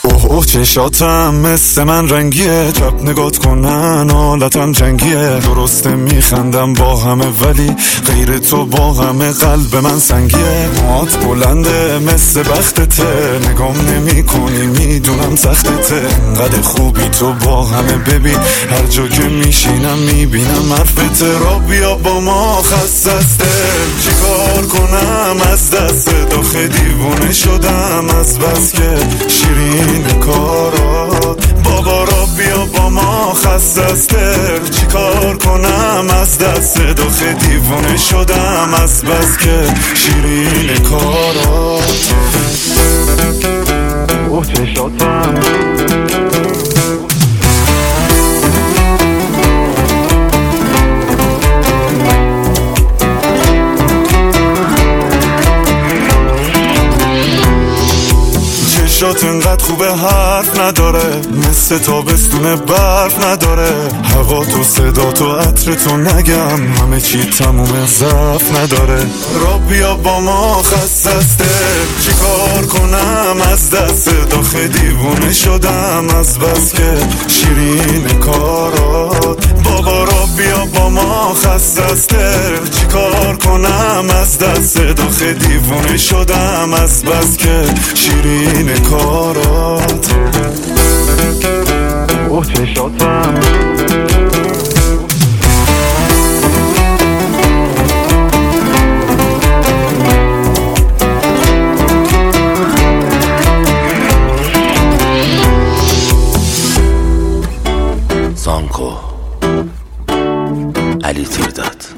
اوه چشاتم مثل من رنگیه، چپ نگات کنن حالتم جنگیه. درسته میخندم با همه ولی غیر تو با همه قلب من سنگیه. موات بلنده مثل بختته، نگام نمی کنی میدونم سختته. انقدر خوبی تو با همه ببین، هر جا که میشینم میبینم حرفت. را بیا با ما خستسته، چیکار کنم از دست داخل دیوونه شدم از بس که شیرین کارات. بابا را بیا با ما خستسته، چیکار کنم از دست داخل دیوونه شدم از بس که شیرین کارات. اوه چشاتم چشات انقدر خوبه حرف نداره، مثل تابستون برف نداره. هوا تو صدا تو عطر تو نگم، همه چی تموم ضعف نداره. را بیا با ما خستسته، چیکار کنم از دست داخل دیوونه شدم از بس که شیرین کارات. بابا را بیا با ما خستسته، چیکار کنم از دست داخل دیوونه شدم از بس که شیرین کارات. اوه چشاتم زانکو علی تیرداد.